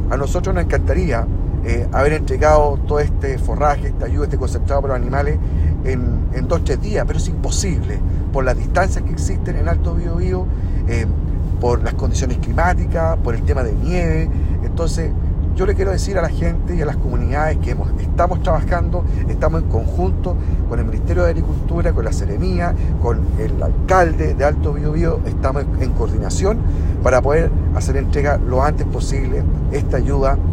A nosotros nos encantaría haber entregado todo este forraje, esta ayuda, este concentrado para los animales en 2-3 días, pero es imposible por las distancias que existen en Alto Biobío, por las condiciones climáticas, por el tema de nieve. Entonces yo le quiero decir a la gente y a las comunidades que estamos trabajando, estamos en conjunto con el Ministerio de Agricultura, con la Seremía, con el alcalde de Alto Biobío, estamos en coordinación para poder hacer entrega lo antes posible esta ayuda